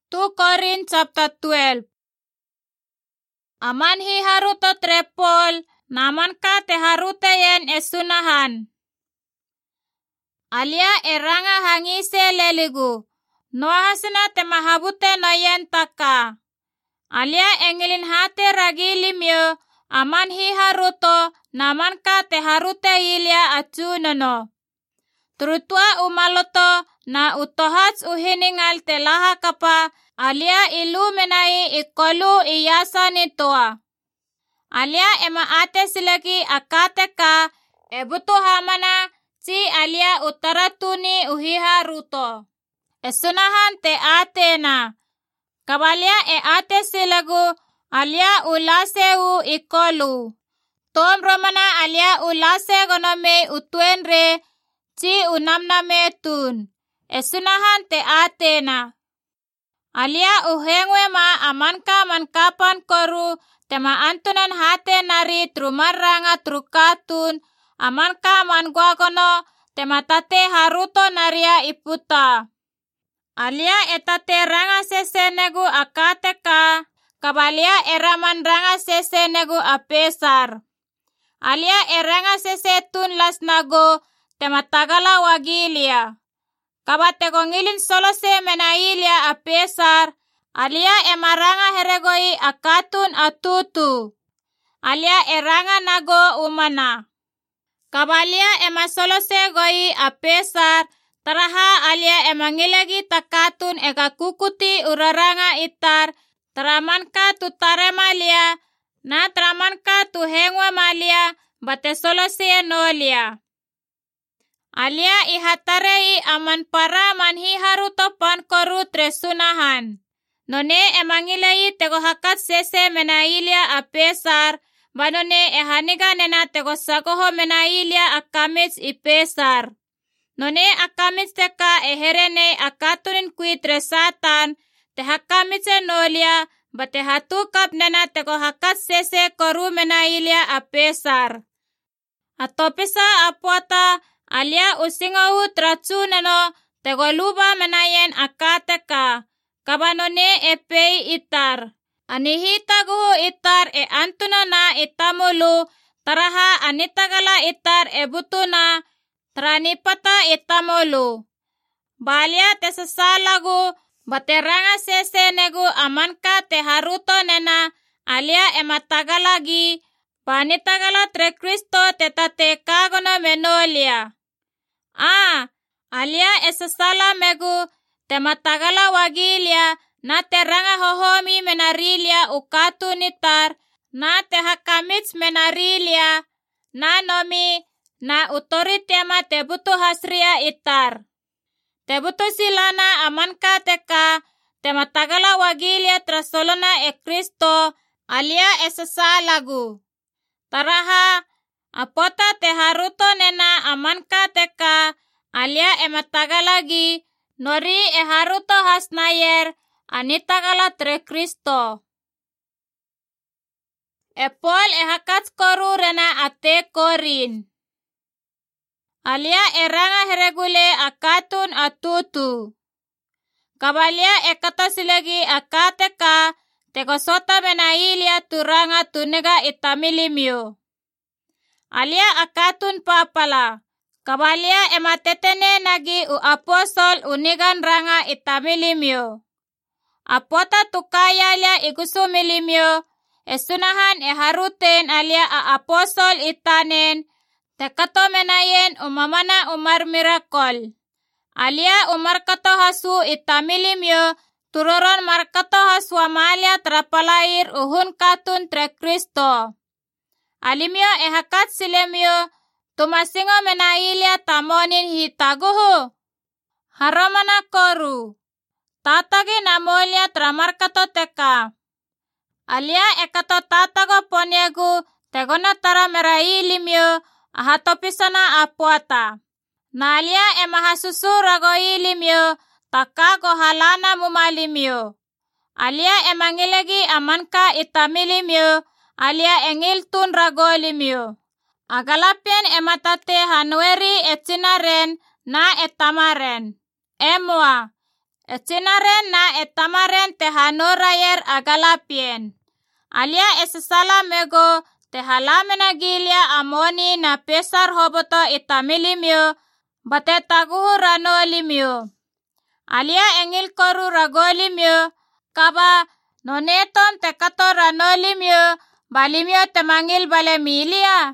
2 Korin chapter 12. Aman hi haruto trepol, naman ka te harute yen esunahan. Alia eranga hangise leligu, noahasina te mahabute no yen taka. Alia engilin hate ragilimyo, aman hi haruto, naman ka te harute ilia achunono. Turutua umaloto na utohats uhiningal te laha kapa, alia ilu menai ikolu iyasa nitoa. Alia ema ate silagi akate ka, ebutu hamana si alia utaratuni uhiha ruto. Esunahan te atena. Kabalia e ate silagu, alia ulaseu ikolu. Tom romana alia ulase gonome utuenre, ci unamna metun. Esunahan te atena. Alia uhengwe ma amanka mankapan koru, tema antunan hate nari trumaranga trukatun, amanka mangwagono, tema tate haruto naria iputa. Alia etate ranga sesenegu akateka, kabalia eraman ranga sesenegu apesar. Alia eranga sesetun lasnago, tema tagala wagilia. Kabate gongilin solo se menailia apesar, alia emaranga heregoi akatun atutu. Alia eranga nago umana. Kabalia ema solo se goi apesar, taraha alia emangilagi takatun ega kukuti uraranga itar, taramanka tu taremalia, na taramanka tu hengwa malia, bate solo se nolia. Alia ihatarei aman para manhi haruto pan koru tresunahan. None emangilei tego hakat sese menailia apesar, banone ehaniga nena tego sagoho menailia akamits ipesar. None akamits teka eherene akatunin kui tresatan, te hakamitse nolia, bate hatukap nena tego hakat sese koru menailia apesar. Atopisa apuata, alia usingohu trachunano, tego luba menayen akateka, kabanone epei itar. Anihitaguhu itar e antuna itamulu, taraha anitagala itar e butuna, tranipata itamulu. Balia te sasalagu, bateranga sesenegu amanka te haruto nena, alia ematagalagi, panitagala tre Kristo te tate kagono menolia. Alia esasala megu, te matagala wagilia, na te ranga hohomi menarilia ukatu nitar, na te hakamits menarilia, na nomi, na utoritema te butu hasria itar. Te butu silana amanka teka, te matagala wagilia trasolona e Kristo, alia esasalagu. Taraha, apota te haruto nena amanka teka, alia ematagalagi, nori e haruto hasnayer, anitagala tre Kristo. Epol e hakats koru rena ate Korin. Alia eranga heregule akatun atutu. Kabalia ekata silagi akateka, tegosota menailia turanga tuniga itamilimyo. Alia akatun papala. Kabalia ematetene nagi u apostol unigan ranga itamilimyo. Apota tukayalia igusumilimyo, esunahan haruten alia a apostol itanen, tekato menayen umamana umar miracle. Alia umar kato hasu itamilimyo, turoron markato hasu amalia trapalair uhun katun tre Kristo. Alimyo hakat silemyo, tumasingo menailia tamonin hitaguhu. Haramana koru. Tatagi namolia tramarkato teka. Alia ekato tatago ponyegu, tegona tara merailimyo, ahatopisana apuata. Nalia emahasusu ragoilimyo, takago halana mumalimyo. Alia emangilegi amanka itamilimyo, alia engiltun ragolimyo. Agalapien ematate hanweri etsinaren na etamaren. Emwa, etsinaren na etamaren hanorayer agalapien. Alia esesala mego te halamena gilia amoni na pesar hoboto itamilimyo bate taguhu ranolimyo. Alia engil koru ragolimyo kaba noneton te kato ranolimyo balimyo te mangil bale milia.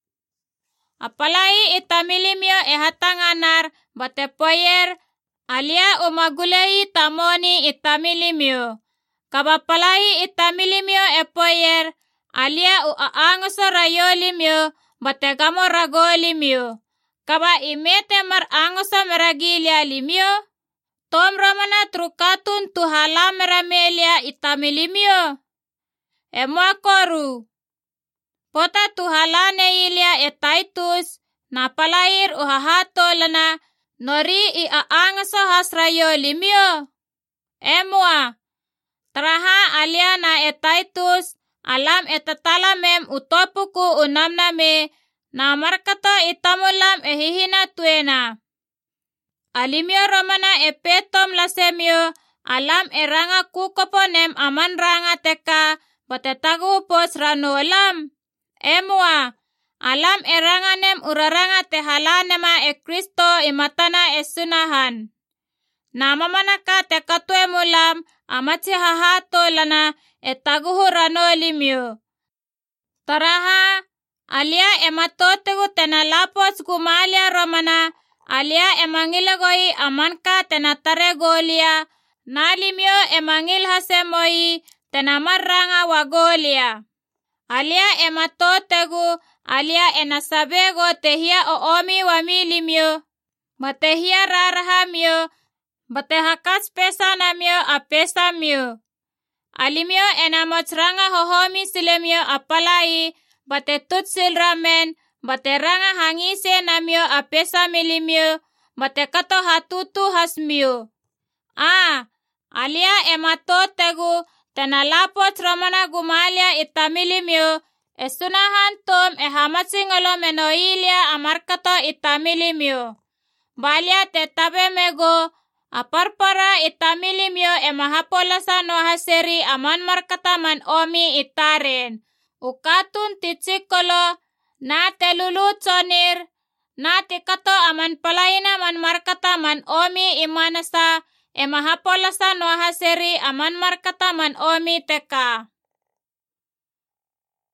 Apalai itamilimyo ehatanganar bate poyer alia umagulei tamoni itamilimyo. Kaba palai itamilimyo epoyer alia uaangoso rayolimyo bate gamo ragolimyo. Kaba imete mar angoso meragilia limyo. Tom ramana trukatun tuhala meramelia itamilimyo. Emua koru. Pota tuhala neilia etaitus na palair uhahato lana nori iaangoso hasrayo limyo. Emua. Teraha alia na etaitus alam etatalamem utopuku unamname na markato itamulam ehihina tuena. Alimyo romana epetom lasemyo alam eranga kukoponem aman ranga teka batetagu pos ranolam. Emua alam eranganem uraranga tehalanema Kristo imatana esunahan. Nama manaka tekatue mulam amatsi hahato lana etaguhu ranolimyo. Taraha alia ematotegu tenalapos gumalia romana alia emangilagoi amanka tenatare golia nalimyo emangil hasemoi tenamarranga wagolia. Alia ematotegu alia enasabego tehia oomi wamilimyo matehia rarahamyo batehakas pesanamyo apesamyo. Alimyo enamotsranga hohomi silemyo apalai batetut silramen bateranga hangise namyo apesamilimyo batekato hatutu hasmyo. Alia ematotegu tenalapots romana gumalia itamilimyo esunahan tom ehamatsingolo menoilia amarkato itamilimyo. Balia tetabe mego aparpara itamilimyo emahapolasa no haseri aman markata man omi itaren. Ukatun titsikolo na telulut sonir na tikato aman palaina man markata man omi imanasa emahapolasa no haseri aman markata man omi teka.